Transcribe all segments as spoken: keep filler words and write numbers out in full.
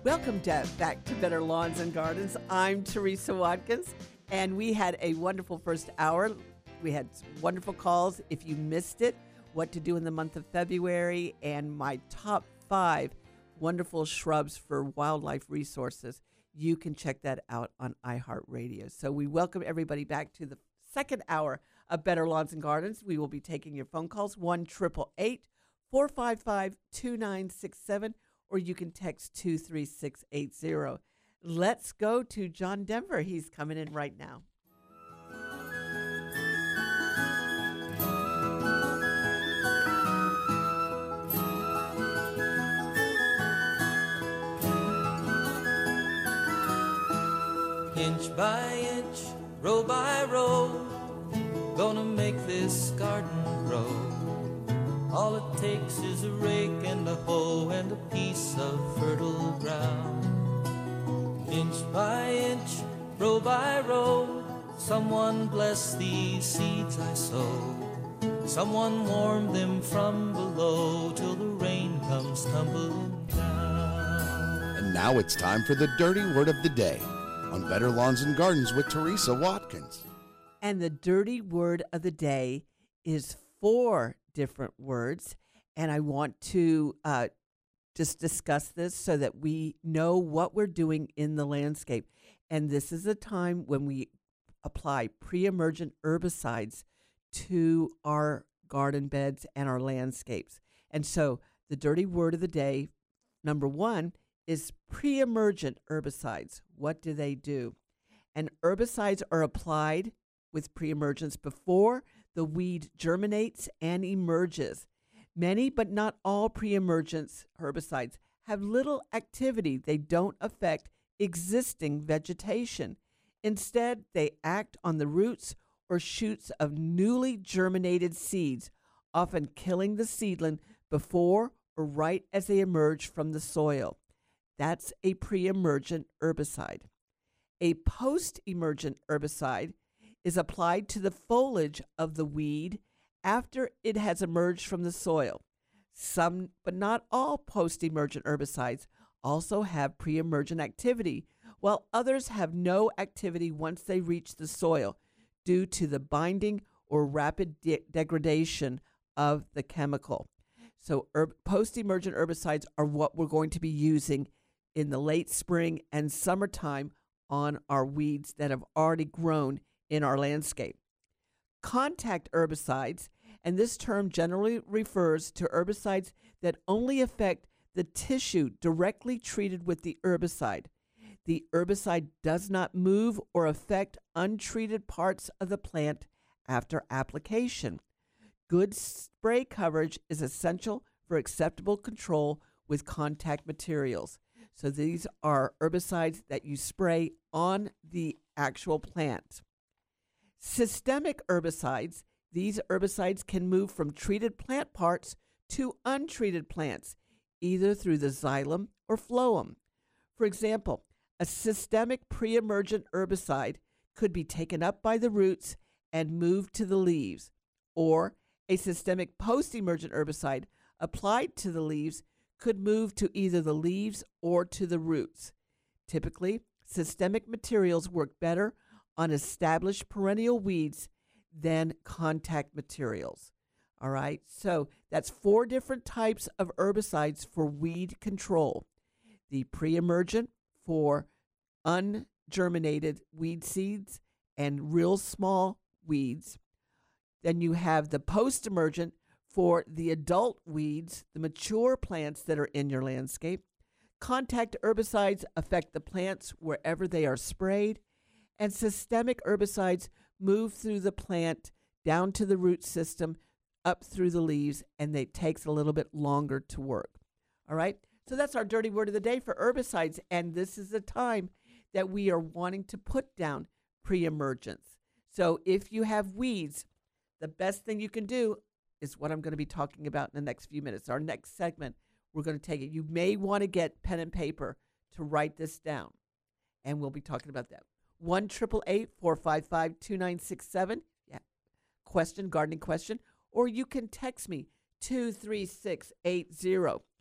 Welcome to, back to Better Lawns and Gardens. I'm Teresa Watkins, and we had a wonderful first hour. We had wonderful calls. If you missed it, what to do in the month of February, and my top five wonderful shrubs for wildlife resources. You can check that out on iHeartRadio. So we welcome everybody back to the second hour of Better Lawns and Gardens. We will be taking your phone calls, one eight eight eight, four five five, two nine six seven, or you can text two three six eight zero. Let's go to John Denver. He's coming in right now. Inch by inch, row by row, gonna make this garden grow. All it takes is a rake and a hoe and a piece of fertile ground. Inch by inch, row by row, someone bless these seeds I sow. Someone warm them from below till the rain comes tumbling down. And now it's time for the dirty word of the day on Better Lawns and Gardens with Teresa Watkins. And the dirty word of the day is four different words. And I want to uh, just discuss this so that we know what we're doing in the landscape. And this is a time when we apply pre-emergent herbicides to our garden beds and our landscapes. And so the dirty word of the day, number one, is pre-emergent herbicides. What do they do? And herbicides are applied with pre-emergence before the weed germinates and emerges. Many, but not all pre-emergence herbicides have little activity. They don't affect existing vegetation. Instead, they act on the roots or shoots of newly germinated seeds, often killing the seedling before or right as they emerge from the soil. That's a pre-emergent herbicide. A post-emergent herbicide is applied to the foliage of the weed after it has emerged from the soil. Some, but not all, post-emergent herbicides also have pre-emergent activity, while others have no activity once they reach the soil due to the binding or rapid de- degradation of the chemical. So herb, post-emergent herbicides are what we're going to be using in the late spring and summertime on our weeds that have already grown in our landscape. Contact herbicides, and this term generally refers to herbicides that only affect the tissue directly treated with the herbicide. The herbicide does not move or affect untreated parts of the plant after application. Good spray coverage is essential for acceptable control with contact materials. So these are herbicides that you spray on the actual plant. Systemic herbicides, these herbicides can move from treated plant parts to untreated plants, either through the xylem or phloem. For example, a systemic pre-emergent herbicide could be taken up by the roots and moved to the leaves, or a systemic post-emergent herbicide applied to the leaves could move to either the leaves or to the roots. Typically, systemic materials work better on established perennial weeds than contact materials. All right, so that's four different types of herbicides for weed control. The pre-emergent for ungerminated weed seeds and real small weeds. Then you have the post-emergent for the adult weeds, the mature plants that are in your landscape. Contact herbicides affect the plants wherever they are sprayed, and systemic herbicides move through the plant down to the root system, up through the leaves, and it takes a little bit longer to work. All right, so that's our dirty word of the day for herbicides, and this is the time that we are wanting to put down pre-emergence. So if you have weeds, the best thing you can do is what I'm going to be talking about in the next few minutes. Our next segment, we're going to take it. You may want to get pen and paper to write this down, and we'll be talking about that. one eight eight eight, four five five, two nine six seven. Yeah, question, gardening question. Or you can text me, two three six eight zero.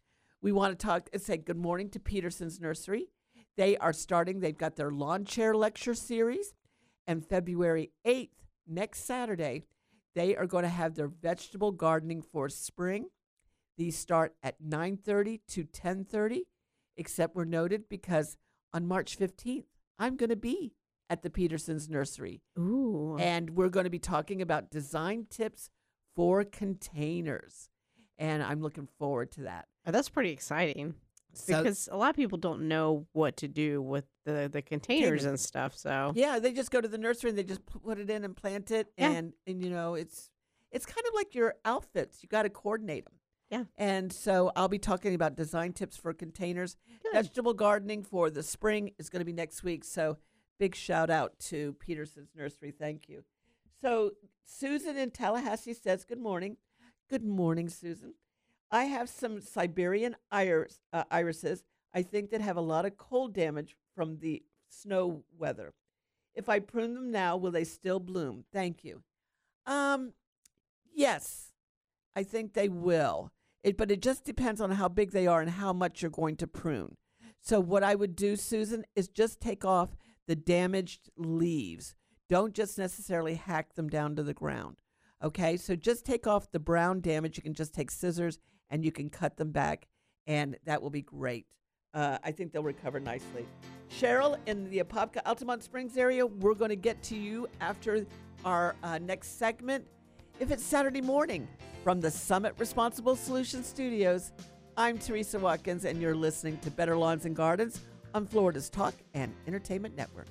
we want to talk and say good morning to Peterson's Nursery. They are starting, they've got their lawn chair lecture series. And February eighth, next Saturday, they are going to have their vegetable gardening for spring. These start at nine thirty to ten thirty, except we're noted because on March fifteenth, I'm going to be at the Peterson's Nursery. Ooh. And we're going to be talking about design tips for containers. And I'm looking forward to that. Oh, that's pretty exciting So- because a lot of people don't know what to do with the, the containers Containers. and stuff. So Yeah, they just go to the nursery and they just put it in and plant it. Yeah. And, and, you know, it's it's kind of like your outfits. You got to coordinate them. Yeah. And so I'll be talking about design tips for containers. Good. Vegetable gardening for the spring is going to be next week. So big shout out to Peterson's Nursery. Thank you. So Susan in Tallahassee says, good morning. Good morning, Susan. I have some Siberian iris, uh, irises, I think, that have a lot of cold damage from the snow weather. If I prune them now, will they still bloom? Thank you. Um, yes, I think they will. It, but it just depends on how big they are and how much you're going to prune. So what I would do, Susan, is just take off the damaged leaves. Don't just necessarily hack them down to the ground. Okay, so just take off the brown damage. You can just take scissors and you can cut them back, and that will be great. Uh, I think they'll recover nicely. Cheryl in the Apopka Altamont Springs area, we're going to get to you after our uh, next segment. If it's Saturday morning from the Summit Responsible Solutions Studios, I'm Teresa Watkins, and you're listening to Better Lawns and Gardens on Florida's Talk and Entertainment Network.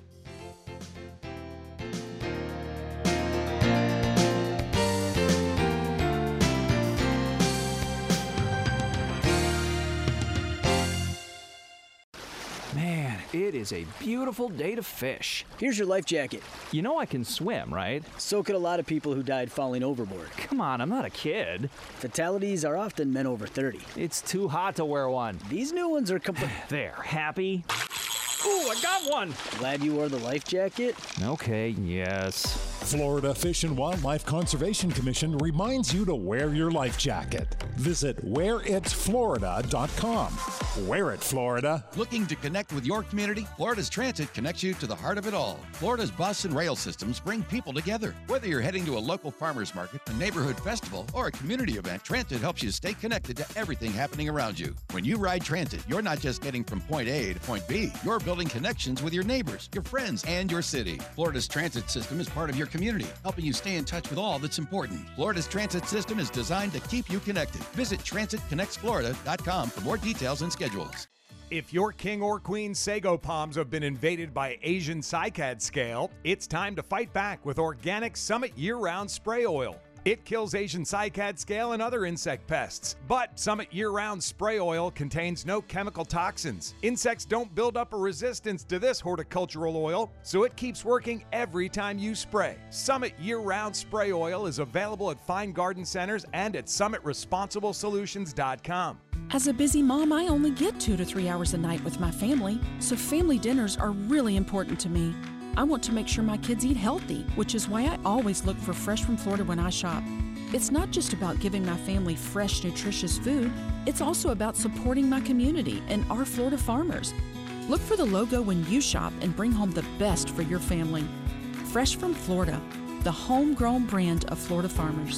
Man, it is a beautiful day to fish. Here's your life jacket. You know I can swim, right? So could a lot of people who died falling overboard. Come on, I'm not a kid. Fatalities are often men over thirty. It's too hot to wear one. These new ones are complete. There, happy? Ooh, I got one! Glad you wore the life jacket? Okay, yes. Florida Fish and Wildlife Conservation Commission reminds you to wear your life jacket. Visit wear it florida dot com. Wear it, Florida. Looking to connect with your community? Florida's Transit connects you to the heart of it all. Florida's bus and rail systems bring people together. Whether you're heading to a local farmer's market, a neighborhood festival, or a community event, Transit helps you stay connected to everything happening around you. When you ride Transit, you're not just getting from point A to point B. You're building connections with your neighbors, your friends, and your city. Florida's transit system is part of your community, helping you stay in touch with all that's important. Florida's transit system is designed to keep you connected. Visit transit connects florida dot com for more details and schedules. If your king or queen sago palms have been invaded by Asian cycad scale, it's time to fight back with organic Summit year-round spray oil. It kills Asian cycad scale and other insect pests. But Summit year-round spray oil contains no chemical toxins. Insects don't build up a resistance to this horticultural oil, so it keeps working every time you spray. Summit year-round spray oil is available at fine garden centers and at summit responsible solutions dot com. As a busy mom, I only get two to three hours a night with my family, so family dinners are really important to me. I want to make sure my kids eat healthy, which is why I always look for Fresh from Florida when I shop. It's not just about giving my family fresh, nutritious food, it's also about supporting my community and our Florida farmers. Look for the logo when you shop and bring home the best for your family. Fresh from Florida, the homegrown brand of Florida farmers.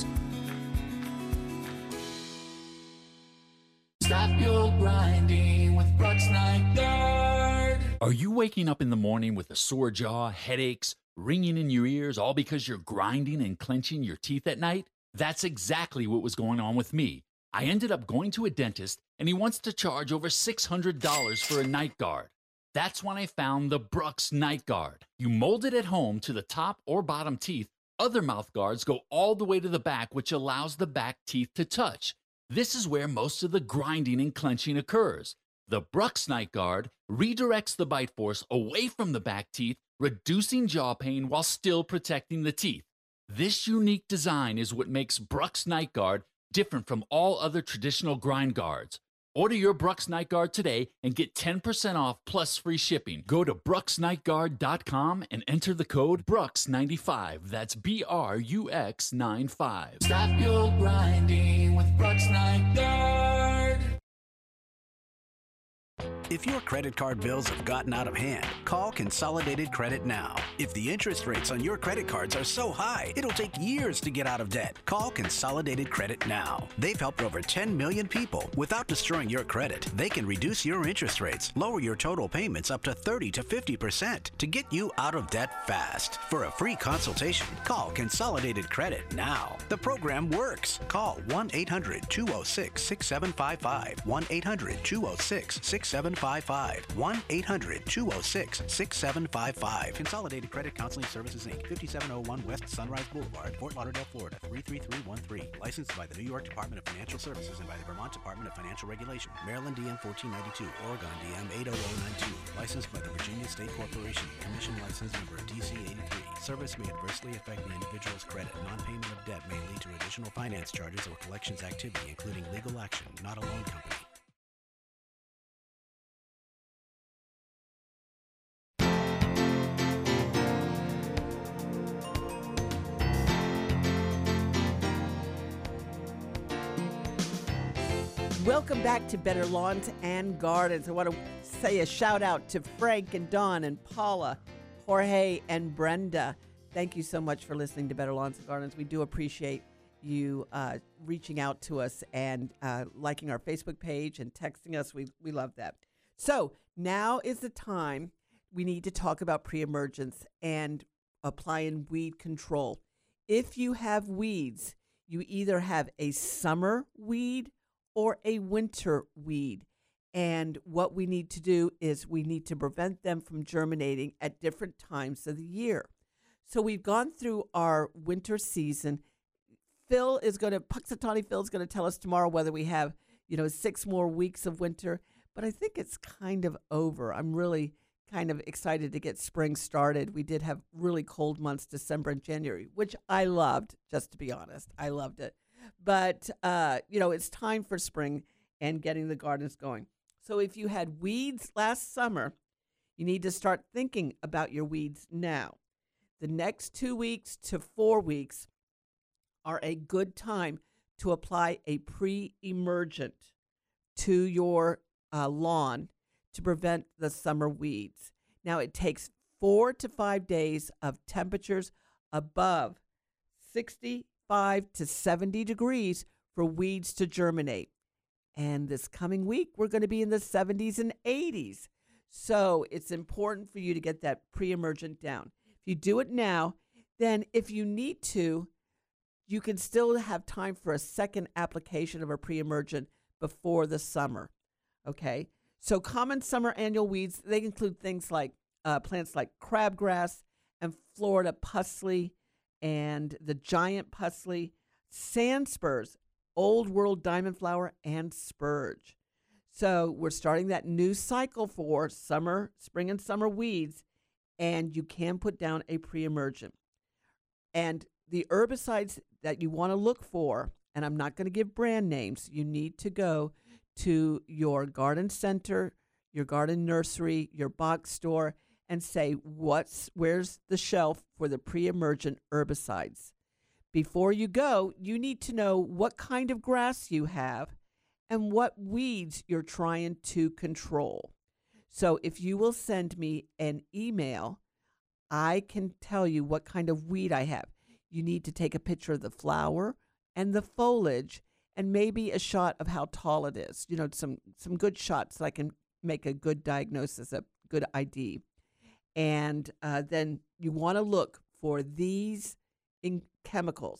Stop your grinding with Brooks Night Guard. Are you waking up in the morning with a sore jaw, headaches, ringing in your ears, all because you're grinding and clenching your teeth at night? That's exactly what was going on with me. I ended up going to a dentist, and he wants to charge over six hundred dollars for a night guard. That's when I found the Brooks Night Guard. You mold it at home to the top or bottom teeth. Other mouth guards go all the way to the back, which allows the back teeth to touch. This is where most of the grinding and clenching occurs. The Brooks Night Guard redirects the bite force away from the back teeth, reducing jaw pain while still protecting the teeth. This unique design is what makes Brooks Night Guard different from all other traditional grind guards. Order your Brooks Night Guard today and get ten percent off plus free shipping. Go to brooks night guard dot com and enter the code Brooks ninety-five. That's B R U X ninety-five. Stop your grinding with Brooks Night Guard. If your credit card bills have gotten out of hand, call Consolidated Credit now. If the interest rates on your credit cards are so high, it'll take years to get out of debt. Call Consolidated Credit now. They've helped over ten million people without destroying your credit. They can reduce your interest rates, lower your total payments up to thirty to fifty percent to get you out of debt fast. For a free consultation, call Consolidated Credit now. The program works. Call one eight hundred two oh six six seven five five, one eight hundred two oh six six seven five five, one eight hundred two oh six six seven five five. Consolidated Credit Counseling Services, Incorporated, fifty-seven oh one West Sunrise Boulevard, Fort Lauderdale, Florida, three three three one three. Licensed by the New York Department of Financial Services and by the Vermont Department of Financial Regulation. Maryland D M fourteen ninety-two, Oregon D M eight oh oh nine two. Licensed by the Virginia State Corporation. Commission license number D C eighty-three. Service may adversely affect the individual's credit. Non-payment of debt may lead to additional finance charges or collections activity, including legal action, not a loan company. Welcome back to Better Lawns and Gardens. I want to say a shout out to Frank and Don and Paula, Jorge and Brenda. Thank you so much for listening to Better Lawns and Gardens. We do appreciate you uh, reaching out to us and uh, liking our Facebook page and texting us. We we love that. So now is the time we need to talk about pre-emergence and applying weed control. If you have weeds, you either have a summer weed or a winter weed. And what we need to do is we need to prevent them from germinating at different times of the year. So we've gone through our winter season. Phil is going to, Puxatawny Phil is going to tell us tomorrow whether we have, you know, six more weeks of winter. But I think it's kind of over. I'm really kind of excited to get spring started. We did have really cold months, December and January, which I loved, just to be honest. I loved it. But, uh, you know, it's time for spring and getting the gardens going. So if you had weeds last summer, you need to start thinking about your weeds now. The next two weeks to four weeks are a good time to apply a pre-emergent to your uh, lawn to prevent the summer weeds. Now, it takes four to five days of temperatures above sixty-five to seventy degrees for weeds to germinate. And this coming week, we're going to be in the seventies and eighties. So it's important for you to get that pre-emergent down. If you do it now, then if you need to, you can still have time for a second application of a pre-emergent before the summer. Okay? So common summer annual weeds, they include things like uh, plants like crabgrass and Florida pusley and the giant pusley, sand spurs, old world diamond flower, and spurge. So we're starting that new cycle for summer, spring and summer weeds, and you can put down a pre-emergent. And the herbicides that you want to look for, and I'm not going to give brand names, you need to go to your garden center, your garden nursery, your box store, and say, what's where's the shelf for the pre-emergent herbicides? Before you go, you need to know what kind of grass you have and what weeds you're trying to control. So if you will send me an email, I can tell you what kind of weed I have. You need to take a picture of the flower and the foliage and maybe a shot of how tall it is. You know, some, some good shots so I can make a good diagnosis, a good I D. And uh, then you want to look for these in chemicals: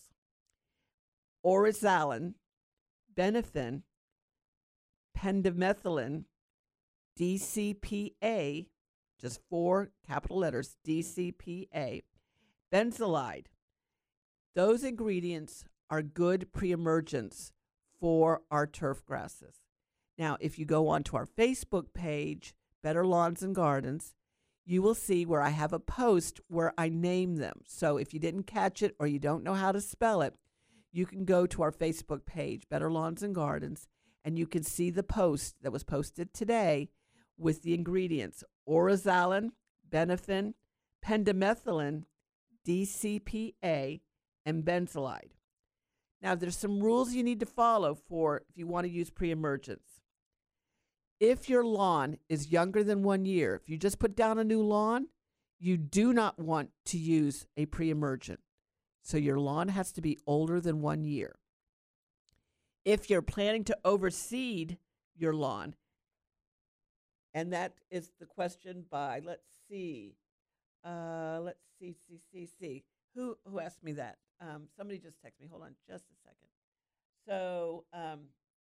oryzalin, benephin, pendimethalin, D C P A, just four capital letters, D C P A, benzolide. Those ingredients are good pre-emergents for our turf grasses. Now, if you go onto our Facebook page, Better Lawns and Gardens, you will see where I have a post where I name them. So if you didn't catch it or you don't know how to spell it, you can go to our Facebook page, Better Lawns and Gardens, and you can see the post that was posted today with the ingredients: oryzalin, benephin, pendimethalin, D C P A, and benzolide. Now, there's some rules you need to follow for if you want to use pre-emergence. If your lawn is younger than one year, if you just put down a new lawn, you do not want to use a pre-emergent. So your lawn has to be older than one year. If you're planning to overseed your lawn, and that is the question by, let's see, uh, let's see, see, see, see. Who who asked me that? Um, somebody just texted me. Hold on just a second. So um,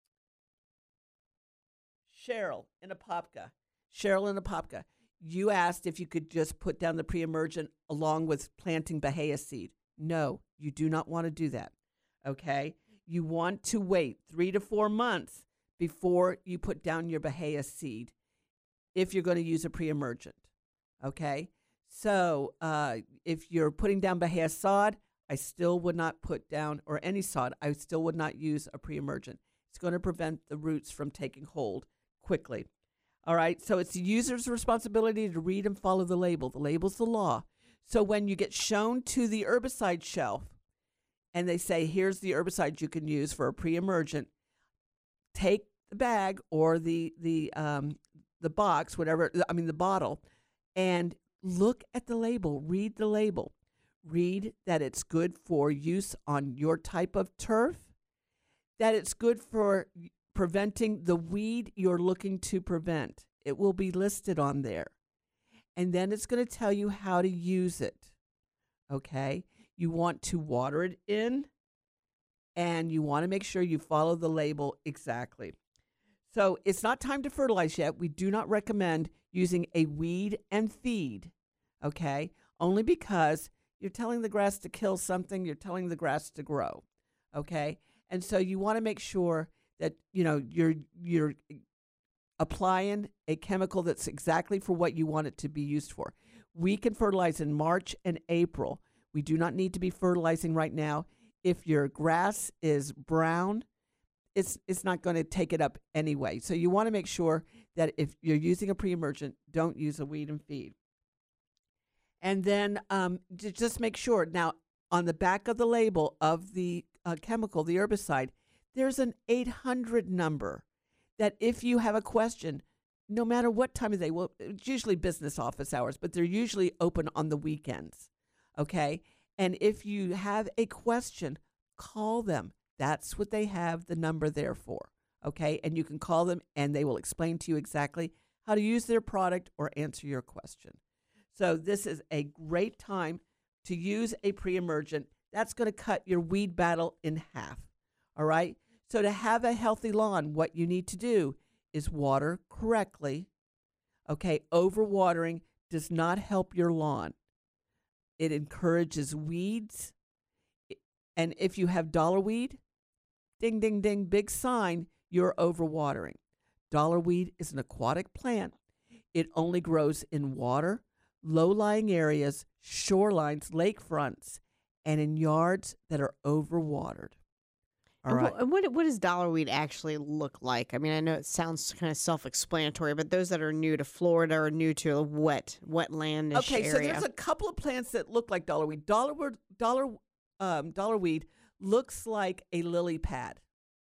Cheryl in Apopka, Cheryl in Apopka, you asked if you could just put down the pre-emergent along with planting Bahia seed. No, you do not want to do that, okay? You want to wait three to four months before you put down your Bahia seed if you're going to use a pre-emergent, okay? So uh, if you're putting down Bahia sod, I still would not put down, or any sod, I still would not use a pre-emergent. It's going to prevent the roots from taking hold quickly. All right, so it's the user's responsibility to read and follow the label. The label's the law. So when you get shown to the herbicide shelf and they say, here's the herbicide you can use for a pre-emergent, take the bag or the the um, the box, whatever, I mean the bottle, and look at the label. Read the label. Read that it's good for use on your type of turf, that it's good for preventing the weed you're looking to prevent. It will be listed on there. And then it's going to tell you how to use it. Okay? You want to water it in, and you want to make sure you follow the label exactly. So it's not time to fertilize yet. We do not recommend using a weed and feed, okay? Only because you're telling the grass to kill something, you're telling the grass to grow, okay? And so you want to make sure that, you know, you're you're applying a chemical that's exactly for what you want it to be used for. We can fertilize in March and April. We do not need to be fertilizing right now. If your grass is brown, it's it's not going to take it up anyway. So you want to make sure that if you're using a pre-emergent, don't use a weed and feed. And then um, just make sure. Now, on the back of the label of the uh, chemical, the herbicide, there's an eight hundred number that if you have a question, no matter what time of day, well, it's usually business office hours, but they're usually open on the weekends, okay? And if you have a question, call them. That's what they have the number there for, okay? And you can call them, and they will explain to you exactly how to use their product or answer your question. So this is a great time to use a pre-emergent. That's going to cut your weed battle in half, all right? So to have a healthy lawn, what you need to do is water correctly, okay? Overwatering does not help your lawn. It encourages weeds. And if you have dollarweed, ding, ding, ding, big sign, you're overwatering. Dollarweed is an aquatic plant. It only grows in water, low-lying areas, shorelines, lakefronts, and in yards that are overwatered. All and right. What, what what does dollarweed actually look like? I mean, I know it sounds kind of self-explanatory, but those that are new to Florida or new to a wet, wetlandish okay, area. so there's a couple of plants that look like dollarweed. Dollarweed, dollar, um, dollarweed looks like a lily pad.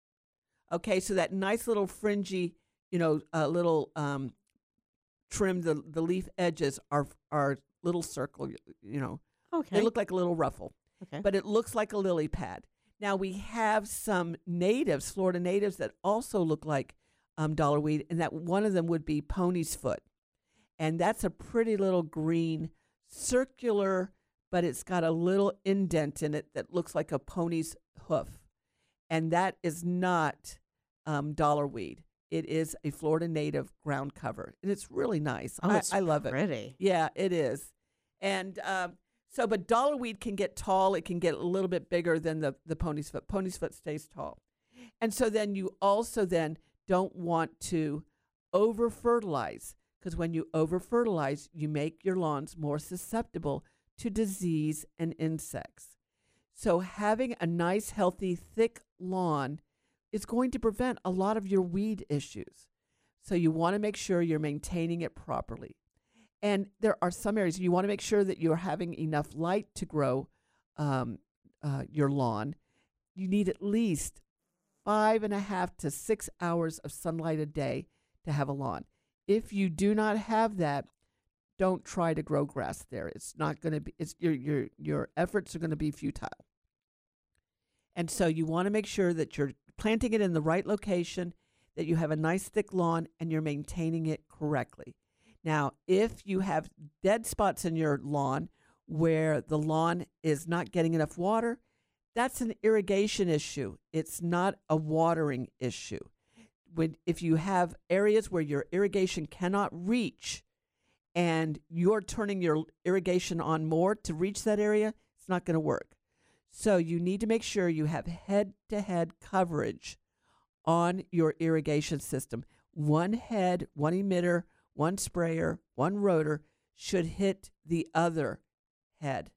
Okay, so that nice little fringy, you know, uh, little um, trim. The the leaf edges are are little circle. You know, okay, they look like a little ruffle. Okay, but it looks like a lily pad. Now, we have some natives, Florida natives, that also look like um, dollarweed, and that one of them would be pony's foot. And that's a pretty little green, circular, but it's got a little indent in it that looks like a pony's hoof. And that is not um, dollarweed. It is a Florida native ground cover, and it's really nice. Oh, I, it's I love pretty. it. Yeah, it is. And um, So, but dollarweed can get tall. It can get a little bit bigger than the, the pony's foot. Pony's foot stays tall. And so then you also then don't want to over-fertilize, because when you over-fertilize, you make your lawns more susceptible to disease and insects. So having a nice, healthy, thick lawn is going to prevent a lot of your weed issues. So you want to make sure you're maintaining it properly. And there are some areas you want to make sure that you're having enough light to grow um, uh, your lawn. You need at least five and a half to six hours of sunlight a day to have a lawn. If you do not have that, don't try to grow grass there. It's not going to be, it's your, your, your efforts are going to be futile. And so you want to make sure that you're planting it in the right location, that you have a nice thick lawn, and you're maintaining it correctly. Now, if you have dead spots in your lawn where the lawn is not getting enough water, that's an irrigation issue. It's not a watering issue. When, if you have areas where your irrigation cannot reach and you're turning your irrigation on more to reach that area, it's not going to work. So you need to make sure you have head-to-head coverage on your irrigation system. One head, one emitter, one sprayer, one rotor should hit the other head.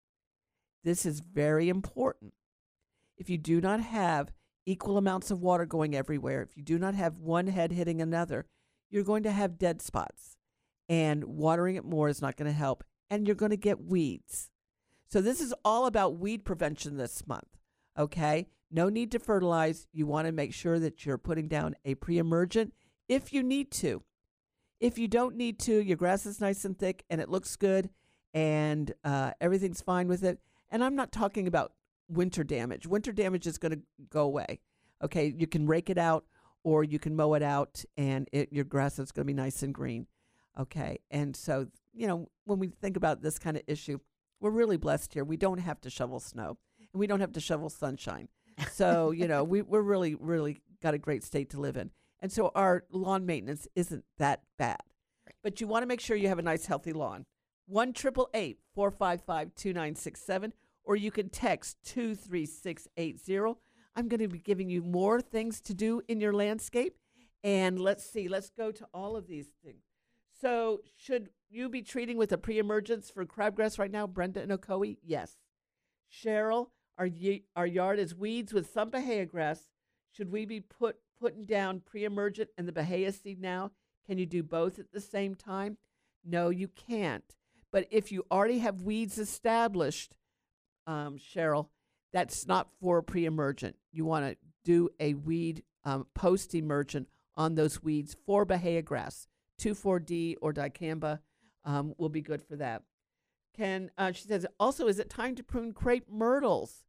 This is very important. If you do not have equal amounts of water going everywhere, if you do not have one head hitting another, you're going to have dead spots. And watering it more is not going to help. And you're going to get weeds. So this is all about weed prevention this month, okay? No need to fertilize. You want to make sure that you're putting down a pre-emergent if you need to. If you don't need to, your grass is nice and thick and it looks good and uh, everything's fine with it. And I'm not talking about winter damage. Winter damage is going to go away, okay? You can rake it out or you can mow it out and it, your grass is going to be nice and green, okay? And so, you know, when we think about this kind of issue, we're really blessed here. We don't have to shovel snow, and we don't have to shovel sunshine. So, you know, we, we're really, really got a great state to live in. And so our lawn maintenance isn't that bad. But you want to make sure you have a nice, healthy lawn. one eight eight eight, four five five, two nine six seven, or you can text two three six eight zero. I'm going to be giving you more things to do in your landscape. And let's see, let's go to all of these things. So should you be treating with a pre-emergence for crabgrass right now, Brenda and Ocoee? Yes. Cheryl, our, y- our yard is weeds with some bahia grass. Should we be put putting down pre-emergent and the bahia seed now? Can you do both at the same time? No, you can't. But if you already have weeds established, um, Cheryl, that's not for pre-emergent. You want to do a weed um, post-emergent on those weeds for bahia grass. two four D or dicamba um, will be good for that. Can uh, she says, also, is it time to prune crepe myrtles?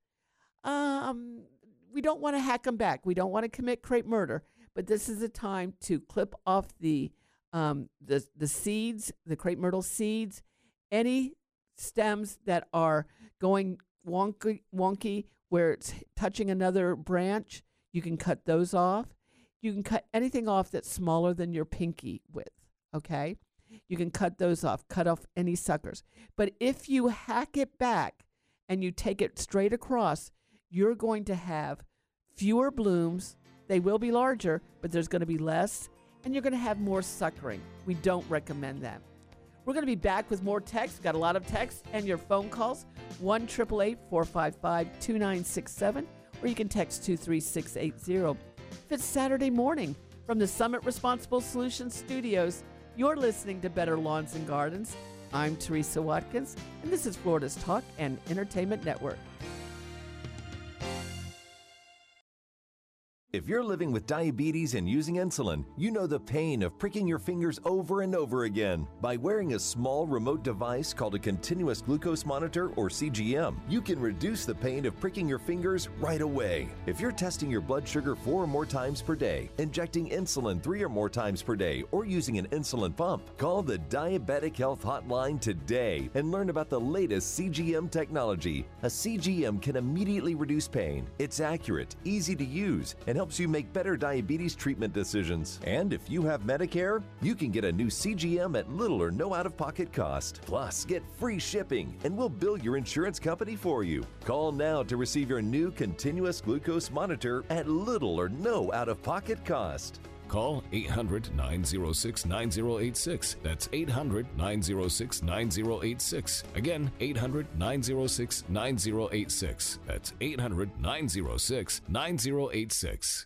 Um, we don't want to hack them back. We don't want to commit crepe murder, but this is a time to clip off the um, the the seeds, the crepe myrtle seeds, any stems that are going wonky, wonky where it's touching another branch. You can cut those off. You can cut anything off that's smaller than your pinky width. Okay, you can cut those off, cut off any suckers. But if you hack it back and you take it straight across, you're going to have fewer blooms. They will be larger, but there's going to be less, and you're going to have more suckering. We don't recommend that. We're going to be back with more texts. We've got a lot of texts and your phone calls, one eight eight eight, four five five, two nine six seven, or you can text two three six eight zero. If it's Saturday morning from the Summit Responsible Solutions Studios, you're listening to Better Lawns and Gardens. I'm Teresa Watkins, and this is Florida's Talk and Entertainment Network. If you're living with diabetes and using insulin, you know the pain of pricking your fingers over and over again. By wearing a small remote device called a continuous glucose monitor, or C G M, you can reduce the pain of pricking your fingers right away. If you're testing your blood sugar four or more times per day, injecting insulin three or more times per day, or using an insulin pump, call the Diabetic Health Hotline today and learn about the latest C G M technology. A C G M can immediately reduce pain. It's accurate, easy to use, and helps you make better diabetes treatment decisions. And if you have Medicare, you can get a new C G M at little or no out-of-pocket cost. Plus, get free shipping, and we'll bill your insurance company for you. Call now to receive your new continuous glucose monitor at little or no out-of-pocket cost. Call eight hundred, nine oh six, nine oh eight six. That's eight hundred, nine oh six, nine oh eight six. Again, eight hundred, nine oh six, nine oh eight six. That's eight hundred, nine oh six, nine oh eight six.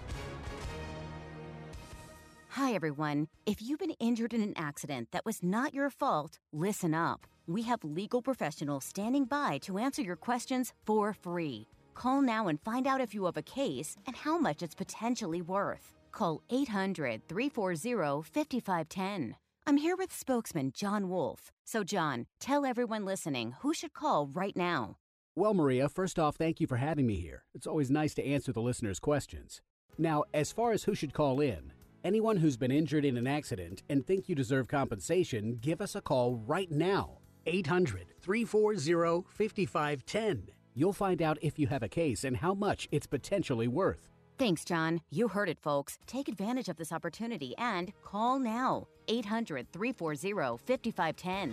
Hi, everyone. If you've been injured in an accident that was not your fault, listen up. We have legal professionals standing by to answer your questions for free. Call now and find out if you have a case and how much it's potentially worth. call eight hundred, three four zero, five five one zero. I'm here with spokesman John Wolf. So, John, tell everyone listening who should call right now. Well, Maria, first off, thank you for having me here. It's always nice to answer the listeners' questions. Now, as far as who should call in, anyone who's been injured in an accident and think you deserve compensation, give us a call right now. eight hundred, three four zero, five five one zero. You'll find out if you have a case and how much it's potentially worth. Thanks, John. You heard it, folks. Take advantage of this opportunity and call now. eight hundred, three four zero, five five one zero.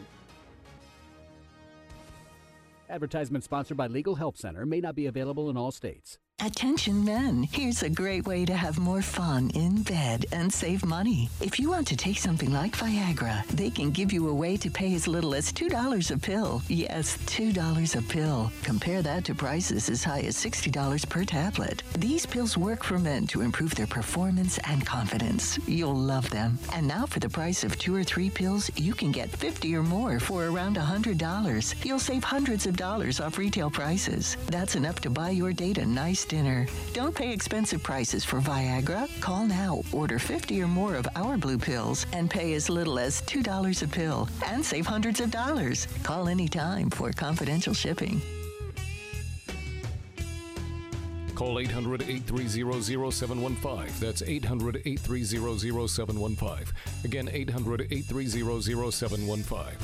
Advertisement sponsored by Legal Help Center, may not be available in all states. Attention men, here's a great way to have more fun in bed and save money. If you want to take something like Viagra, they can give you a way to pay as little as two dollars a pill. Yes, two dollars a pill. Compare that to prices as high as sixty dollars per tablet. These pills work for men to improve their performance and confidence. You'll love them. And now for the price of two or three pills, you can get fifty or more for around one hundred dollars. You'll save hundreds of dollars off retail prices. That's enough to buy your date a nice dinner. Don't pay expensive prices for Viagra. Call now, order fifty or more of our blue pills, and pay as little as two dollars a pill and save hundreds of dollars. Call anytime for confidential shipping. Call eight hundred, eight three zero, zero seven one five. That's eight hundred, eight three zero, zero seven one five. Again, eight hundred, eight three zero, zero seven one five.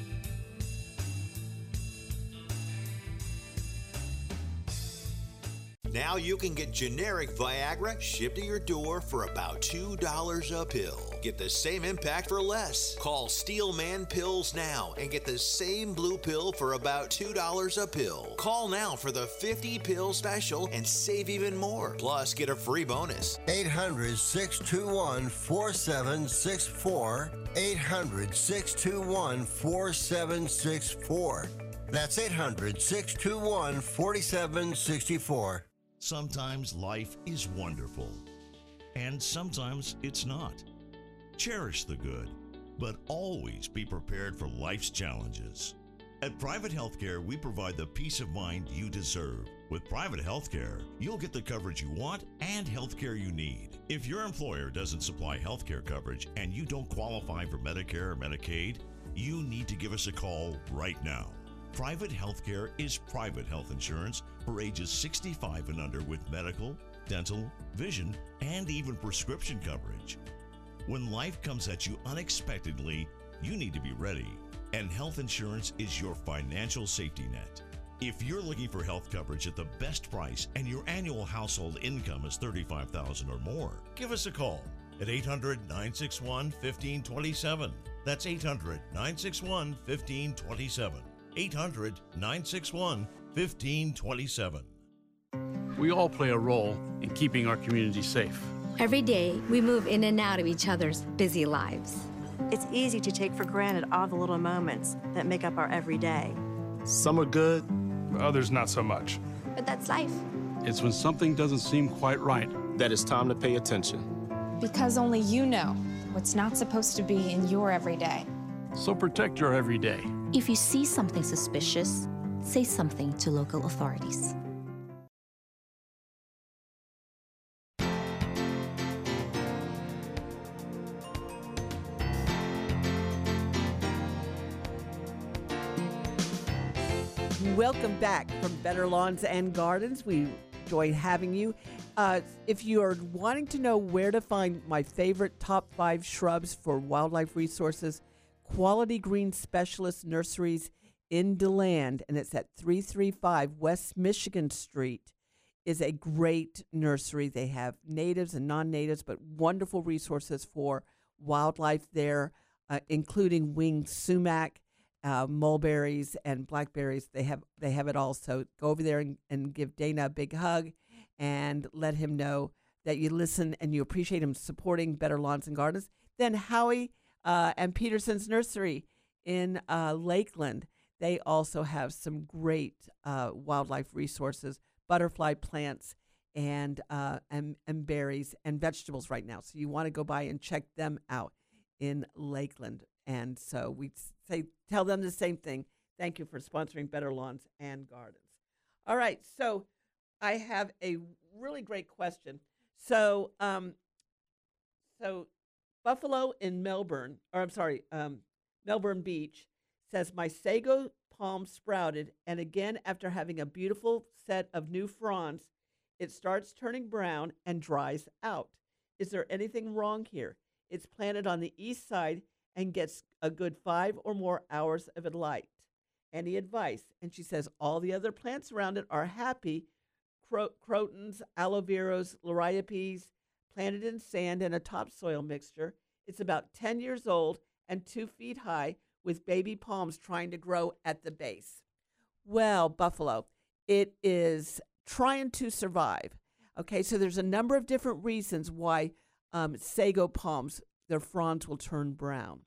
Now you can get generic Viagra shipped to your door for about two dollars a pill. Get the same impact for less. Call Steelman Pills now and get the same blue pill for about two dollars a pill. Call now for the fifty pill special and save even more. Plus, get a free bonus. eight hundred, six two one, four seven six four. eight hundred, six two one, four seven six four. That's eight hundred, six two one, four seven six four. Sometimes life is wonderful, and sometimes it's not. Cherish the good, but always be prepared for life's challenges. At Private Healthcare, we provide the peace of mind you deserve. With Private Healthcare, you'll get the coverage you want and healthcare you need. If your employer doesn't supply healthcare coverage and you don't qualify for Medicare or Medicaid, you need to give us a call right now. Private Healthcare is private health insurance for ages sixty-five and under with medical, dental, vision, and even prescription coverage. When life comes at you unexpectedly, you need to be ready, and health insurance is your financial safety net. If you're looking for health coverage at the best price and your annual household income is thirty-five thousand dollars or more, give us a call at eight hundred, nine six one, one five two seven. That's eight hundred, nine six one, one five two seven. eight hundred, nine six one, one five two seven. We all play a role in keeping our community safe. Every day, we move in and out of each other's busy lives. It's easy to take for granted all the little moments that make up our everyday. Some are good, others not so much. But that's life. It's when something doesn't seem quite right that it's time to pay attention. Because only you know what's not supposed to be in your everyday. So protect your everyday. If you see something suspicious, say something to local authorities. Welcome back from Better Lawns and Gardens. We enjoy having you. Uh, if you are wanting to know where to find my favorite top five shrubs for wildlife resources, Quality Green Specialist Nurseries in DeLand, and it's at three thirty-five West Michigan Street, is a great nursery. They have natives and non-natives, but wonderful resources for wildlife there, uh, including winged sumac, uh, mulberries, and blackberries. They have they have it all. So go over there and, and give Dana a big hug and let him know that you listen and you appreciate him supporting Better Lawns and Gardens. Then Howie uh, and Peterson's Nursery in uh, Lakeland. They also have some great uh, wildlife resources, butterfly plants, and, uh, and and berries and vegetables right now. So you want to go by and check them out in Lakeland. And so we say tell them the same thing. Thank you for sponsoring Better Lawns and Gardens. All right, so I have a really great question. So um, So Buffalo in Melbourne, or I'm sorry, um, Melbourne Beach, says my sago palm sprouted, and again, after having a beautiful set of new fronds, it starts turning brown and dries out. Is there anything wrong here? It's planted on the east side and gets a good five or more hours of light. Any advice? And she says all the other plants around it are happy. Cro- crotons, aloe veras, liriopes, planted in sand and a topsoil mixture. It's about ten years old and two feet high with baby palms trying to grow at the base. Well, Buffalo, it is trying to survive. Okay, so there's a number of different reasons why um, sago palms, their fronds will turn brown.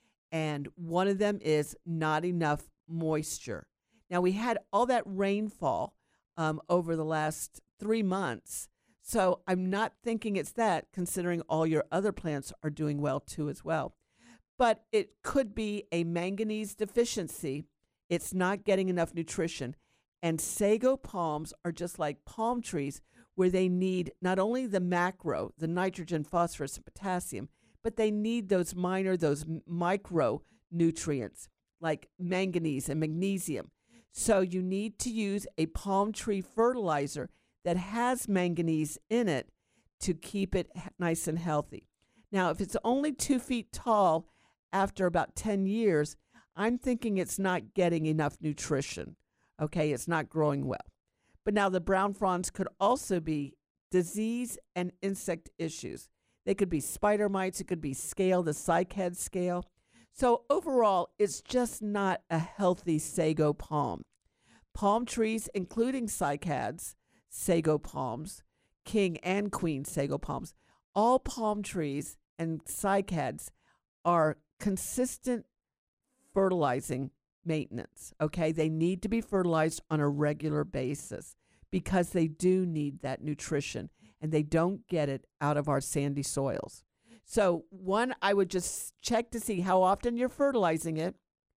And one of them is not enough moisture. Now, we had all that rainfall um, over the last three months. So I'm not thinking it's that, considering all your other plants are doing well too as well. But it could be a manganese deficiency. It's not getting enough nutrition. And sago palms are just like palm trees, where they need not only the macro, the nitrogen, phosphorus, and potassium, but they need those minor, those micro nutrients like manganese and magnesium. So you need to use a palm tree fertilizer that has manganese in it to keep it nice and healthy. Now, if it's only two feet tall after about ten years, I'm thinking it's not getting enough nutrition. Okay, it's not growing well. But now the brown fronds could also be disease and insect issues. They could be spider mites. It could be scale, the cycad scale. So overall, it's just not a healthy sago palm. Palm trees, including cycads, sago palms, king and queen sago palms, all palm trees and cycads are consistent fertilizing maintenance, okay? They need to be fertilized on a regular basis because they do need that nutrition, and they don't get it out of our sandy soils. So one, I would just check to see how often you're fertilizing it,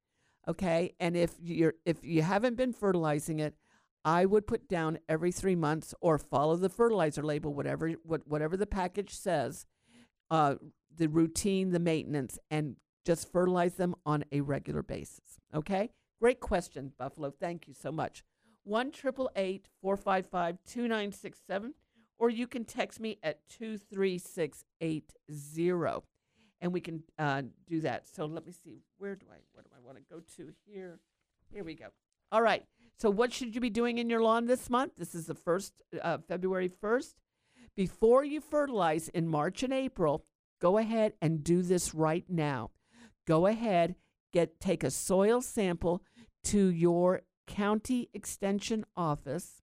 okay? And if you're if you haven't been fertilizing it, I would put down every three months or follow the fertilizer label, whatever what, whatever the package says, uh, the routine, the maintenance, and just fertilize them on a regular basis, okay? Great question, Buffalo. Thank you so much. one eight eight eight, four five five, two nine six seven, or you can text me at two three six eight zero, and we can uh, do that. So let me see. Where do I, what do I want to go to here? Here we go. All right. So what should you be doing in your lawn this month? This is the first, uh, February first. Before you fertilize in March and April, go ahead and do this right now. Go ahead, get take a soil sample to your county extension office,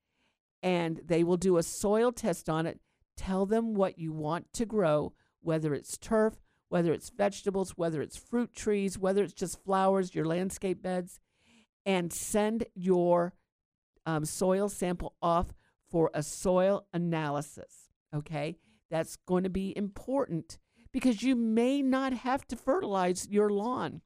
and they will do a soil test on it. Tell them what you want to grow, whether it's turf, whether it's vegetables, whether it's fruit trees, whether it's just flowers, your landscape beds, and send your um, soil sample off for a soil analysis, okay? That's going to be important because you may not have to fertilize your lawn.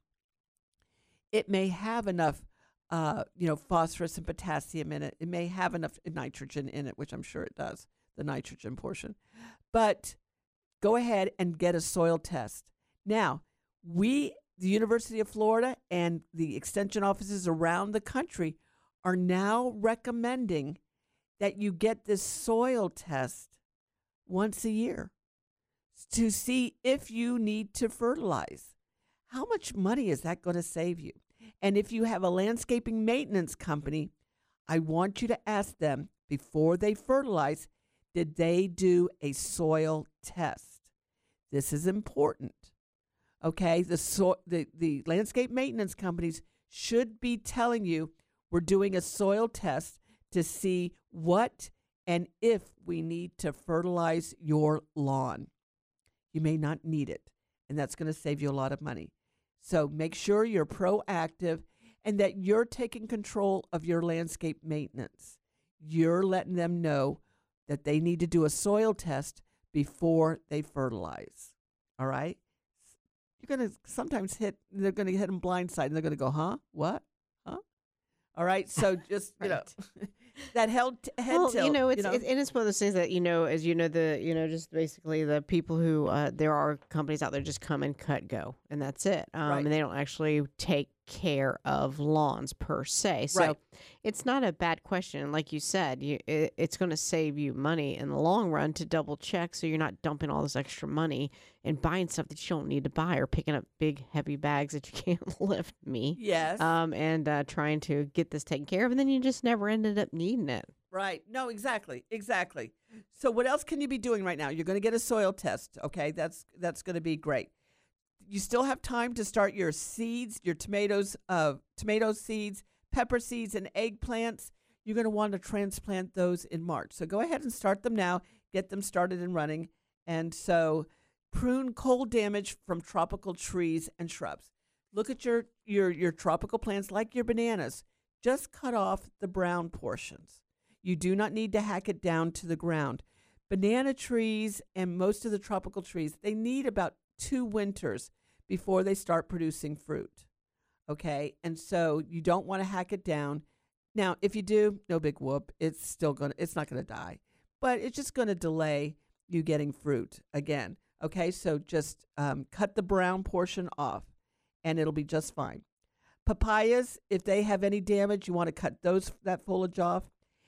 It may have enough, uh, you know, phosphorus and potassium in it. It may have enough nitrogen in it, which I'm sure it does, the nitrogen portion. But go ahead and get a soil test. Now, we, the University of Florida and the extension offices around the country are now recommending that you get this soil test once a year to see if you need to fertilize. How much money is that going to save you? And if you have a landscaping maintenance company, I want you to ask them before they fertilize, did they do a soil test? This is important. Okay, the so, the, the landscape maintenance companies should be telling you we're doing a soil test to see what and if we need to fertilize your lawn. You may not need it, and that's going to save you a lot of money. So make sure you're proactive and that you're taking control of your landscape maintenance. You're letting them know that they need to do a soil test before they fertilize. All right? You're going to sometimes hit, they're going to hit them blindside, and they're going to go, huh? What? Huh? All right? So just, you Right. know, that held t- head well, tilt. you know, it's, you know? It, and it's one of those things that, you know, as you know, the, you know, just basically the people who, uh, there are companies out there just come and cut, go, and that's it. Um, Right. And they don't actually take care of lawns per se. So Right. it's not a bad question. Like you said, you, it, it's going to save you money in the long run to double check so you're not dumping all this extra money and buying stuff that you don't need to buy or picking up big, heavy bags that you can't lift, me. Yes. Um, and uh, trying to get this taken care of, and then you just never ended up needing it. Right. No, exactly. Exactly. So what else can you be doing right now? You're going to get a soil test. Okay. That's, that's going to be great. You still have time to start your seeds, your tomatoes, uh, tomato seeds, pepper seeds, and eggplants. You're going to want to transplant those in March. So go ahead and start them now. Get them started and running. And so prune cold damage from tropical trees and shrubs. Look at your, your, your tropical plants like your bananas. Just cut off the brown portions. You do not need to hack it down to the ground. Banana trees and most of the tropical trees, they need about two winters before they start producing fruit. Okay? And so you don't want to hack it down. Now, if you do, no big whoop. It's still going to, it's not going to die. But it's just going to delay you getting fruit again. Okay? So just um, cut the brown portion off and it'll be just fine. Papayas, if they have any damage, you want to cut those that foliage off.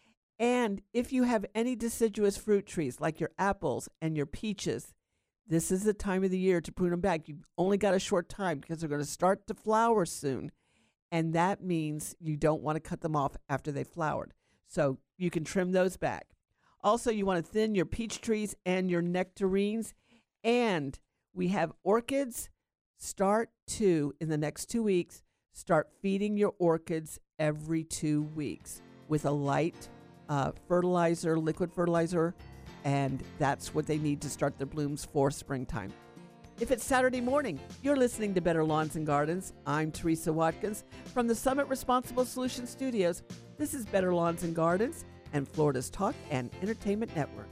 And if you have any deciduous fruit trees like your apples and your peaches, this is the time of the year to prune them back. You've only got a short time because they're going to start to flower soon. And that means you don't want to cut them off after they've flowered. So you can trim those back. Also, you want to thin your peach trees and your nectarines. And we have orchids. Start to, in the next two weeks, start feeding your orchids every two weeks with a light uh, fertilizer, liquid fertilizer. And that's what they need to start their blooms for springtime. If it's Saturday morning, you're listening to Better Lawns and Gardens. I'm Teresa Watkins from the Summit Responsible Solutions Studios. This is Better Lawns and Gardens and Florida's Talk and Entertainment Network.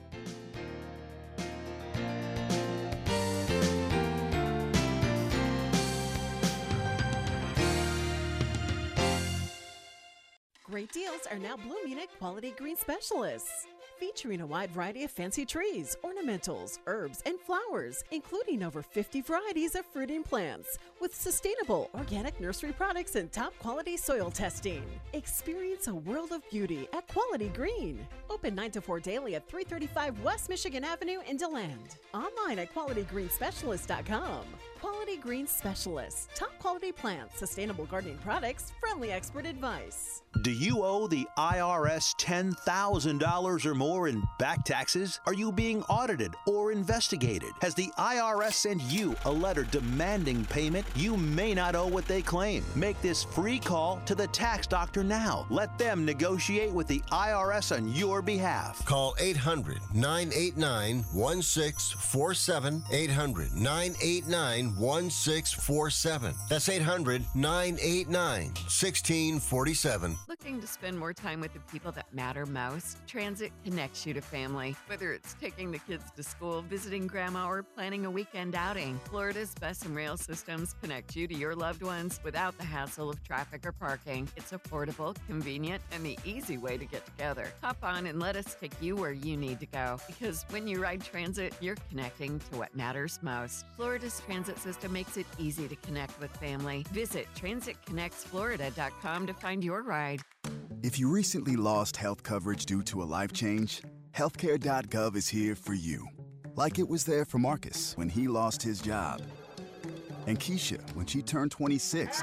Great deals are now blooming at Quality Green Specialists. Featuring a wide variety of fancy trees, ornamentals, herbs, and flowers, including over fifty varieties of fruiting plants, with sustainable organic nursery products and top quality soil testing. Experience a world of beauty at Quality Green. Open nine to four daily at three thirty-five West Michigan Avenue in DeLand. Online at quality green specialist dot com. Quality Green Specialists. Top quality plants, sustainable gardening products, friendly expert advice. Do you owe the I R S ten thousand dollars or more in back taxes? Are you being audited or investigated? Has the I R S sent you a letter demanding payment? You may not owe what they claim. Make this free call to the tax doctor now. Let them negotiate with the I R S on your behalf. Call eight hundred, nine eight nine, one six four seven. eight hundred, nine eight nine, one six four seven. That's eight hundred, nine eight nine, one six four seven. Looking to spend more time with the people that matter most? Transit connects you to family. Whether it's taking the kids to school, visiting grandma, or planning a weekend outing, Florida's bus and rail systems connect you to your loved ones without the hassle of traffic or parking. It's affordable, convenient, and the easy way to get together. Hop on and let us take you where you need to go. Because when you ride transit, you're connecting to what matters most. Florida's transit system makes it easy to connect with family. Visit transit connects florida dot com to find your ride. If you recently lost health coverage due to a life change, healthcare dot gov is here for you. Like it was there for Marcus when he lost his job, and Keisha when she turned twenty-six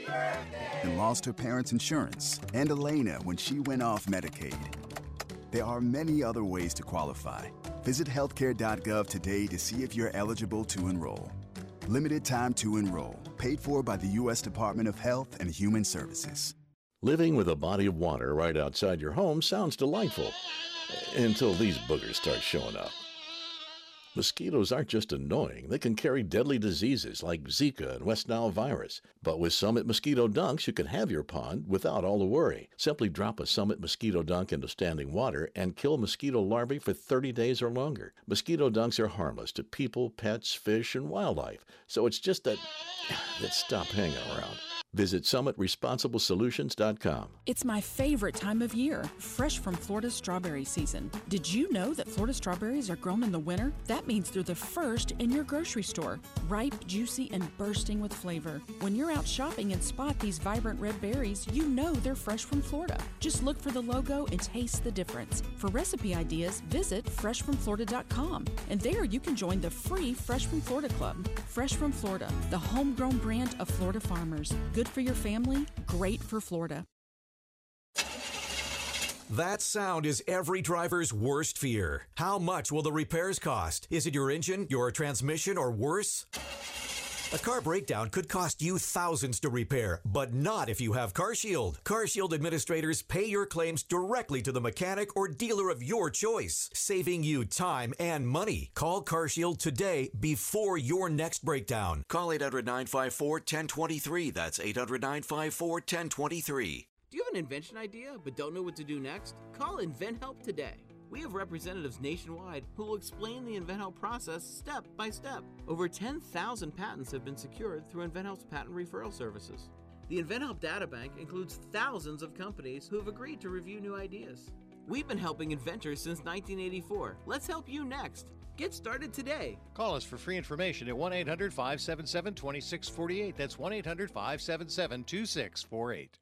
and lost her parents' insurance, and Elena when she went off Medicaid. There are many other ways to qualify. Visit healthcare dot gov today to see if you're eligible to enroll. Limited time to enroll. Paid for by the U S Department of Health and Human Services. Living with a body of water right outside your home sounds delightful, until these boogers start showing up. Mosquitoes aren't just annoying, they can carry deadly diseases like Zika and West Nile virus. But with Summit Mosquito Dunks, you can have your pond without all the worry. Simply drop a Summit Mosquito Dunk into standing water and kill mosquito larvae for thirty days or longer. Mosquito Dunks are harmless to people, pets, fish, and wildlife, so it's just that, that stop hanging around. Visit summit responsible solutions dot com. It's my favorite time of year, fresh from Florida's strawberry season. Did you know that Florida strawberries are grown in the winter? That means they're the first in your grocery store. Ripe, juicy, and bursting with flavor. When you're out shopping and spot these vibrant red berries, you know they're fresh from Florida. Just look for the logo and taste the difference. For recipe ideas, visit fresh from florida dot com. And there you can join the free Fresh from Florida Club. Fresh from Florida, the homegrown brand of Florida farmers. Good for your family, great for Florida. That sound is every driver's worst fear. How much will the repairs cost? Is it your engine, your transmission, or worse? A car breakdown could cost you thousands to repair, but not if you have CarShield. CarShield administrators pay your claims directly to the mechanic or dealer of your choice, saving you time and money. Call CarShield today before your next breakdown. Call eight hundred, nine five four, one zero two three. That's eight hundred, nine five four, one zero two three. Do you have an invention idea but don't know what to do next? Call InventHelp today. We have representatives nationwide who will explain the InventHelp process step by step. Over ten thousand patents have been secured through InventHelp's patent referral services. The InventHelp Databank includes thousands of companies who have agreed to review new ideas. We've been helping inventors since nineteen eighty-four. Let's help you next. Get started today. Call us for free information at one eight hundred, five seven seven, two six four eight. That's one eight hundred, five seven seven, two six four eight.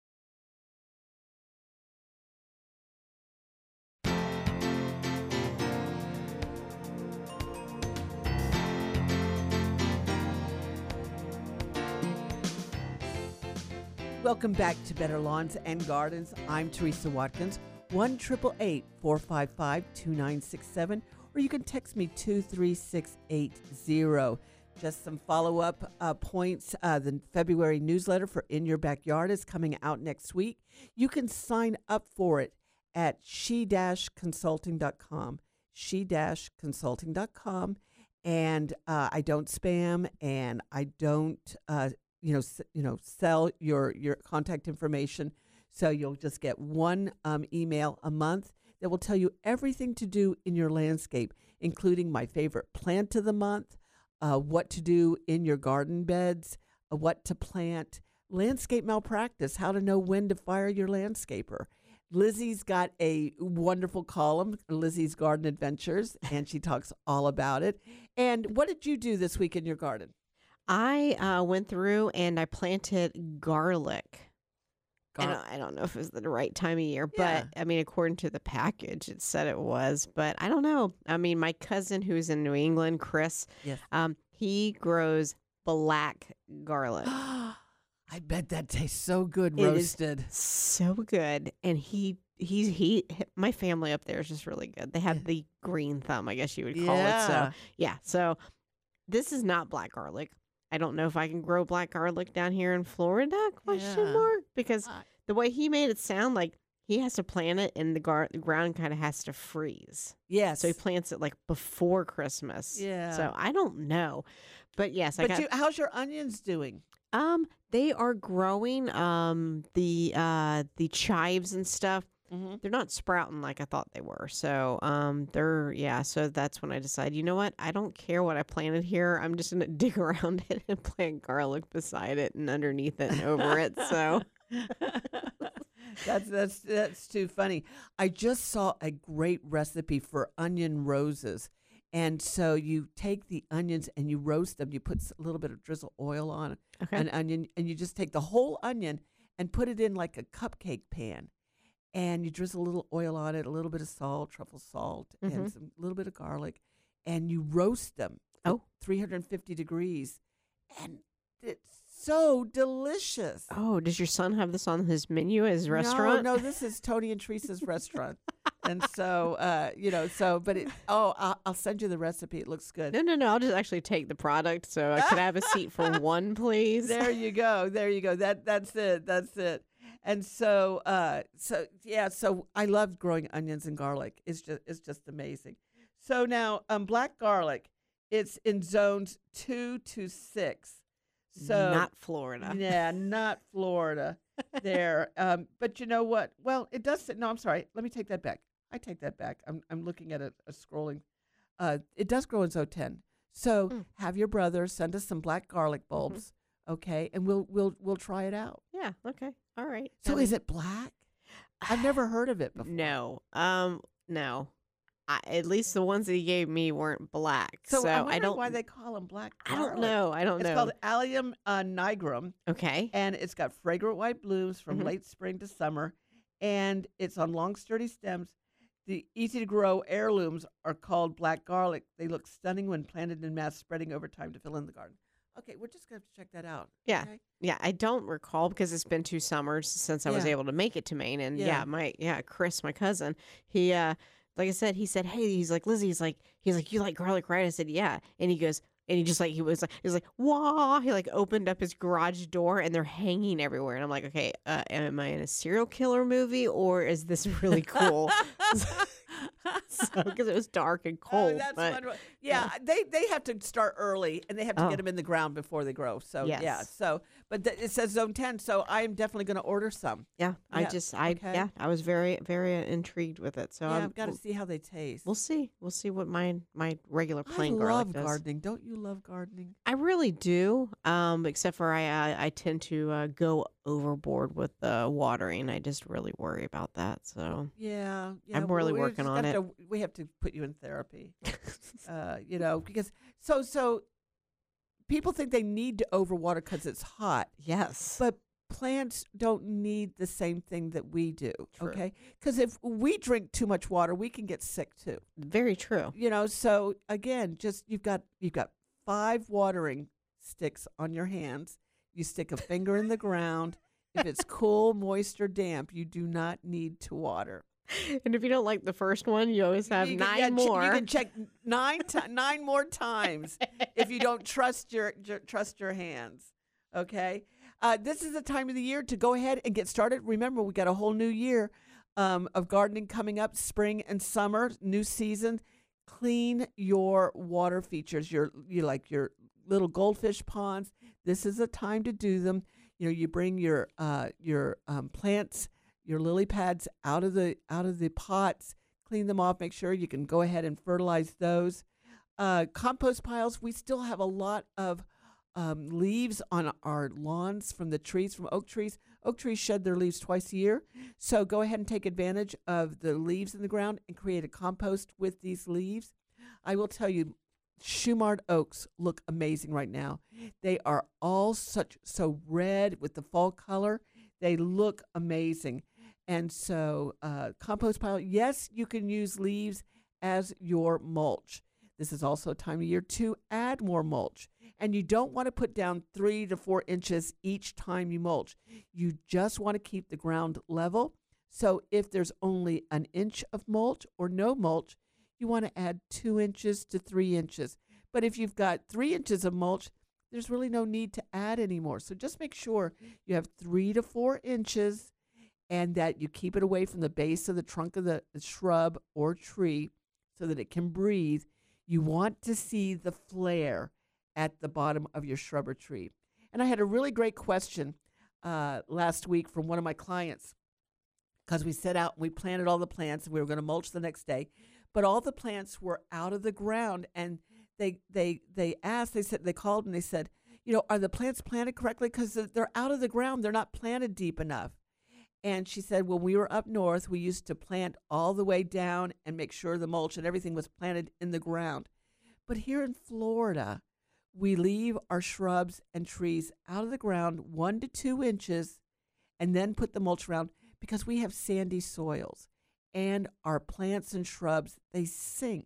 Welcome back to Better Lawns and Gardens. I'm Teresa Watkins. one eight eight eight, four five five, two nine six seven, or you can text me two three six eight zero. Just some follow-up uh, points. Uh, the February newsletter for In Your Backyard is coming out next week. You can sign up for it at she dash consulting dot com, she dash consulting dot com, and uh, I don't spam, and I don't uh, you know, s- you know, sell your, your contact information. So you'll just get one um, email a month that will tell you everything to do in your landscape, including my favorite plant of the month, uh, what to do in your garden beds, uh, what to plant, landscape malpractice, how to know when to fire your landscaper. Lizzie's got a wonderful column, Lizzie's Garden Adventures, and she talks all about it. And what did you do this week in your garden? I uh, went through and I planted garlic. Gar- and I don't know if it was the right time of year, Yeah. but I mean, according to the package, it said it was. But I don't know. I mean, my cousin who's in New England, Chris, Yes. um, he grows black garlic. I bet that tastes so good It is roasted. so good. And he, he's, he, my family up there is just really good. They have the green thumb, I guess you would call it. So, Yeah. yeah. So this is not black garlic. I don't know if I can grow black garlic down here in Florida, question Yeah. mark, because the way he made it sound like he has to plant it and the, gar- the ground kind of has to freeze. Yes. So he plants it like before Christmas. Yeah. So I don't know. But yes, I But got you, how's your onions doing? um they are growing um the uh the chives and stuff. Mm-hmm. They're not sprouting like I thought they were. So um they're yeah, so that's when I decided, you know what? I don't care what I planted here. I'm just gonna dig around it and plant garlic beside it and underneath it and over it. So That's that's that's too funny. I just saw a great recipe for onion roses. And so you take the onions and you roast them. You put s- a little bit of drizzle oil on Okay. an onion, and you just take the whole onion and put it in like a cupcake pan. And you drizzle a little oil on it, a little bit of salt, truffle salt, Mhm. and some little bit of garlic, and you roast them. at Oh. three hundred fifty degrees, and it's so delicious. Oh, does your son have this on his menu at his restaurant? No, no, this is Tony and Teresa's restaurant. And so, uh, you know, so, but it, oh, I'll, I'll send you the recipe. It looks good. No, no, no. I'll just actually take the product. So I could have a seat for one, please. There you go. There you go. That That's it. That's it. And so, uh, so yeah, so I love growing onions and garlic. It's just, it's just amazing. So now, um, black garlic, it's in zones two to six. So Not Florida. Yeah, not Florida. There, um, but you know what? Well, it does. Say, no, I'm sorry. Let me take that back. I take that back. I'm I'm looking at a, a scrolling. Uh, it does grow in zone ten. So Mm. have your brother send us some black garlic bulbs. Okay, and we'll we'll we'll try it out. Yeah. Okay. All right. So Um, is it black? I've never heard of it before. No. Um. No. I, at least the ones that he gave me weren't black. So, So, I I, wonder don't. why they call them black. I don't garlic. know. I don't it's know. called Allium uh, nigrum. Okay. And it's got fragrant white blooms from Mhm. late spring to summer, and it's on long, sturdy stems. The easy-to-grow heirlooms are called black garlic. They look stunning when planted in mass, spreading over time to fill in the garden. Okay, we're just going to have to check that out. Yeah. Okay? Yeah, I don't recall because it's been two summers since I was Yeah. able to make it to Maine. And Yeah. yeah, my yeah, Chris, my cousin, he uh like I said, he said, "Hey," he's like, "Lizzie," he's like, he's like, "You like garlic, right?" I said, "Yeah." And he goes, and he just like he was like he was like, "Wah!" He like opened up his garage door and they're hanging everywhere. And I'm like, "Okay, uh, am I in a serial killer movie or is this really cool?" Because it was dark and cold. Oh, that's but, wonderful. Yeah, they they have to start early and they have to Oh. get them in the ground before they grow. So yeah, Yes. so but th- it says zone ten, so I am definitely going to order some. Yeah, I Yeah, just I okay. yeah, I was very very uh, intrigued with it. So Yeah, I'm- I've got to we'll- see how they taste. We'll see. We'll see what my my regular I plain garlic love does. gardening. Don't you love gardening? I really do. Um, except for I I, I tend to uh, go overboard with the watering. I just really worry about that. So Yeah, yeah. I'm really we working just on have it. to- we have to put you in therapy. uh, you know, because so so people think they need to overwater because it's hot. Yes. But plants don't need the same thing that we do. True. Okay, because if we drink too much water, we can get sick too. Very true. You know, so again, just you've got you've got five watering sticks on your hands. You stick a finger in the ground. If it's cool, moist, or damp, you do not need to water. And if you don't like the first one, you always have You can- nine yeah, ch- more. You can check nine ti- nine more times if you don't trust your, your trust your hands. Okay, uh, this is the time of the year to go ahead and get started. Remember, we got a whole new year um, of gardening coming up, spring and summer, new season. Clean your water features, your you like your little goldfish ponds. This is the time to do them. You know, you bring your uh, your um, plants, your lily pads out of the out of the pots, clean them off, make sure you can go ahead and fertilize those. Uh, compost piles, we still have a lot of um, leaves on our lawns from the trees, from oak trees. Oak trees shed their leaves twice a year. So go ahead and take advantage of the leaves in the ground and create a compost with these leaves. I will tell you, Shumard oaks look amazing right now. They are all such so red with the fall color. They look amazing. And so uh, compost pile, yes, you can use leaves as your mulch. This is also a time of year to add more mulch. And you don't want to put down three to four inches each time you mulch. You just want to keep the ground level. So if there's only an inch of mulch or no mulch, you want to add two inches to three inches. But if you've got three inches of mulch, there's really no need to add anymore. So just make sure you have three to four inches and that you keep it away from the base of the trunk of the shrub or tree so that it can breathe. You want to see the flare at the bottom of your shrub or tree. And I had a really great question uh, last week from one of my clients because we set out and we planted all the plants and we were going to mulch the next day. But all the plants were out of the ground, and they they they asked. They said they called and they said, you know, are the plants planted correctly? Because they're out of the ground. They're not planted deep enough. And she said, when we were up north, we used to plant all the way down and make sure the mulch and everything was planted in the ground. But here in Florida, we leave our shrubs and trees out of the ground one to two inches, and then put the mulch around because we have sandy soils. And our plants and shrubs, they sink.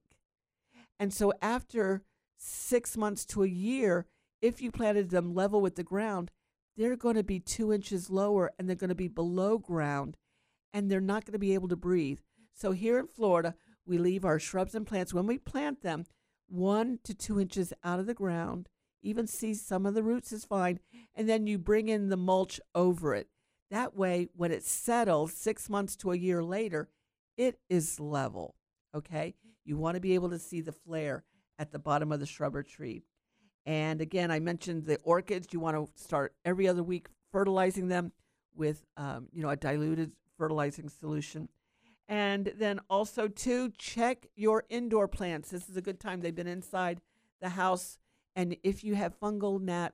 And so after six months to a year, if you planted them level with the ground, they're going to be two inches lower and they're going to be below ground and they're not going to be able to breathe. So here in Florida, we leave our shrubs and plants, when we plant them, one to two inches out of the ground. Even see some of the roots is fine. And then you bring in the mulch over it. That way, when it settles six months to a year later, it is level, okay? You want to be able to see the flare at the bottom of the shrub or tree. And again, I mentioned the orchids. You want to start every other week fertilizing them with, um, you know, a diluted fertilizing solution. And then also, too, check your indoor plants. This is a good time. They've been inside the house. And if you have fungal gnats,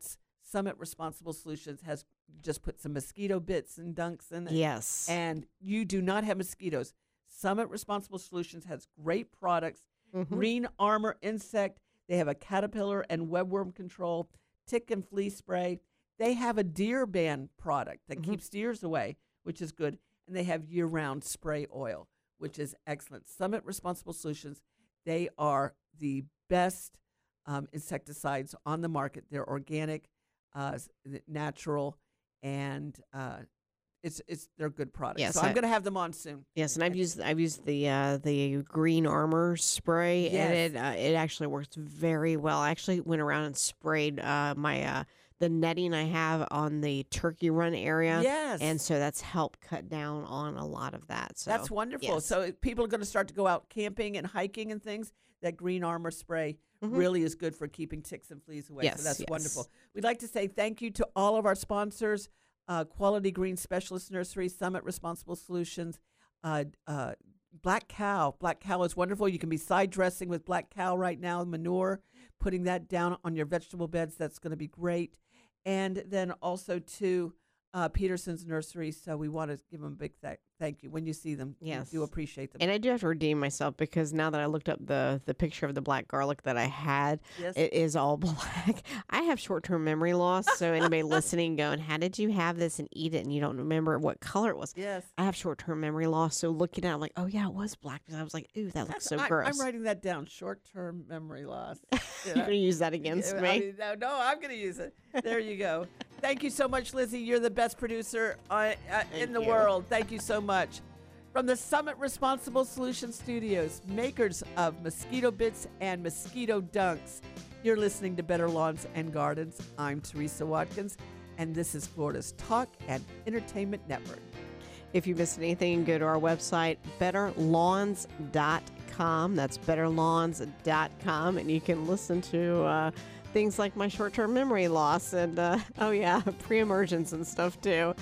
Summit Responsible Solutions has just put some mosquito bits and dunks in it. Yes. And you do not have mosquitoes. Summit Responsible Solutions has great products. Mm-hmm. Green Armor Insect. They have a caterpillar and webworm control, tick and flea spray. They have a deer ban product that Mm-hmm. keeps deers away, which is good. And they have year-round spray oil, which is excellent. Summit Responsible Solutions, they are the best um, insecticides on the market. They're organic, uh, s- natural, and uh, it's it's they're good products. Yes, so I'm I- going to have them on soon. Yes, and I've used I've used the uh, the Green Armor spray, and Yes. it uh, it actually works very well. I actually went around and sprayed uh, my uh, the netting I have on the turkey run area. Yes. and so that's helped cut down on a lot of that. So That's wonderful. yes. So if people are going to start to go out camping and hiking and things, that Green Armor spray Mhm. really is good for keeping ticks and fleas away. Yes, so that's yes. wonderful. We'd like to say thank you to all of our sponsors, uh, Quality Green Specialist Nursery, Summit Responsible Solutions, uh, uh, Black Cow. Black Cow is wonderful. You can be side dressing with Black Cow right now, manure, putting that down on your vegetable beds. That's going to be great. And then also to uh, Peterson's Nursery. So we want to give them a big th- thank you when you see them. Yes. We do appreciate them. And I do have to redeem myself because now that I looked up the the picture of the black garlic that I had, Yes. it is all black. I have short term memory loss. So anybody listening going, how did you have this and eat it and you don't remember what color it was? Yes. I have short term memory loss. So looking at it, I'm like, oh yeah, it was black. Because I was like, ooh, that looks so I, gross. I'm writing that down. Short-term memory loss. You're going to use that against Yeah, me? I mean, no, no, I'm going to use it. There you go. Thank you so much, Lizzie. You're the best producer uh, uh, in the you. world. Thank you so much. From the Summit Responsible Solutions Studios, makers of mosquito bits and mosquito dunks, you're listening to Better Lawns and Gardens. I'm Teresa Watkins, and this is Florida's Talk and Entertainment Network. If you missed anything, go to our website, better lawns dot com. That's better lawns dot com. And you can listen to uh, things like my short-term memory loss and, uh, oh yeah, pre-emergence and stuff too.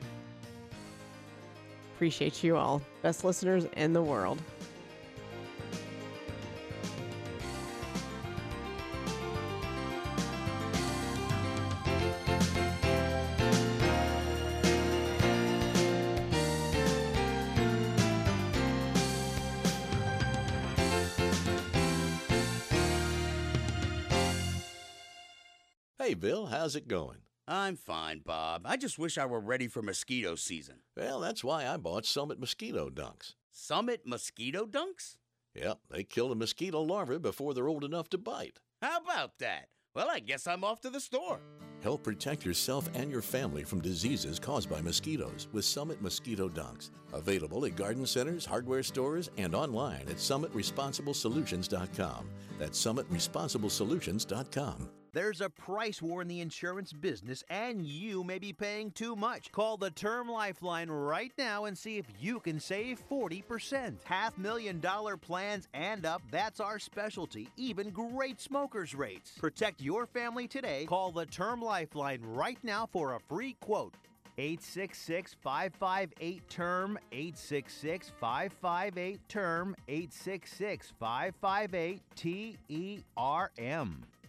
Appreciate you all. Best listeners in the world. Hey, Bill, how's it going? I'm fine, Bob. I just wish I were ready for mosquito season. Well, that's why I bought Summit Mosquito Dunks. Summit Mosquito Dunks? Yep, they kill a mosquito larvae before they're old enough to bite. How about that? Well, I guess I'm off to the store. Help protect yourself and your family from diseases caused by mosquitoes with Summit Mosquito Dunks. Available at garden centers, hardware stores, and online at summit responsible solutions dot com. That's summit responsible solutions dot com. There's a price war in the insurance business, and you may be paying too much. Call the Term Lifeline right now and see if you can save forty percent. Half million dollar plans and up, that's our specialty. Even great smokers' rates. Protect your family today. Call the Term Lifeline right now for a free quote. eight six six, five five eight, T E R M, eight six six, five five eight, T E R M, eight six six, five five eight, T E R M.